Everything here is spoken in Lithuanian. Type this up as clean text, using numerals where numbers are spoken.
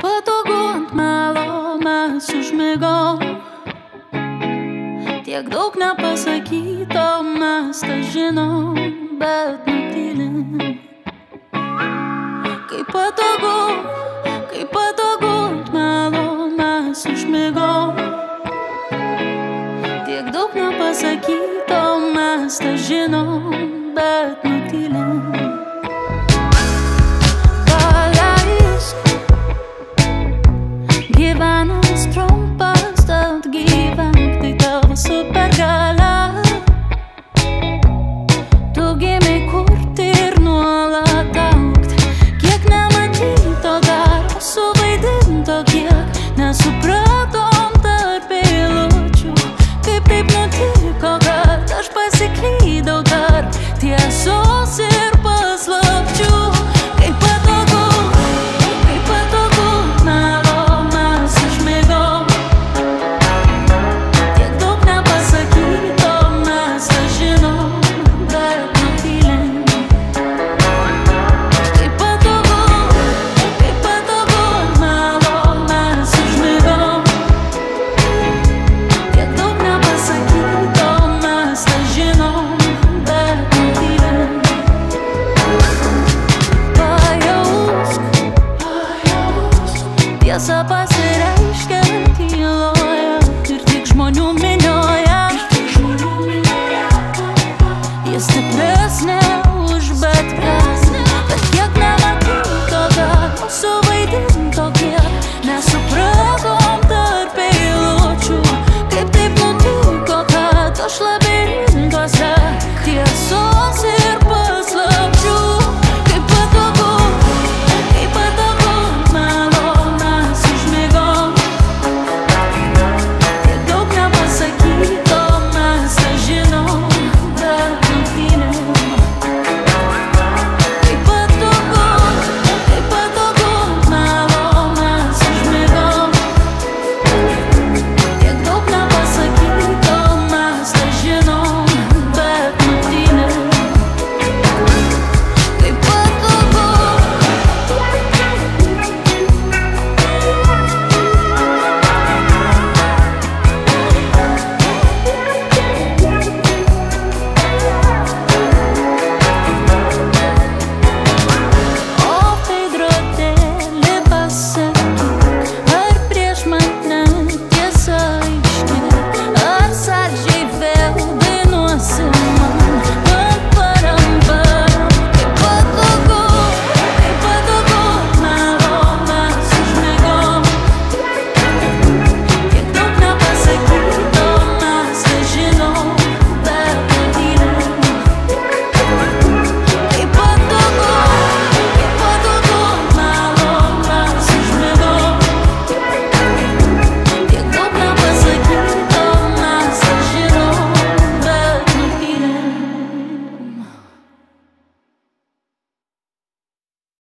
Patogu ant melo mes užmigom, tiek daug nepasakyto mes tą žinom, bet nutylim. Kaip patogu ant melo mes užmigom, tiek daug nepasakyto mes tą žinom, bet nutylim. Gyvenimas trumpas, tad gyvenk, tai tavo supergalia. Tu gimei kurti ir nuolat augt, kiek nematyto garo suvaidinto, kiek nesupratom tarp eilučių. Kaip taip nutiko, kad aš pasiklydau tarp tiesos ir paslapčių. Tiesa pasireiškia tyloje ir tik žmonių minioje. Jis stipresnė už bet ką, bet kiek nematyto garo suvaidinto, kiek nesupratom tarp eilučių. Kaip taip nutiko, kad aš labiau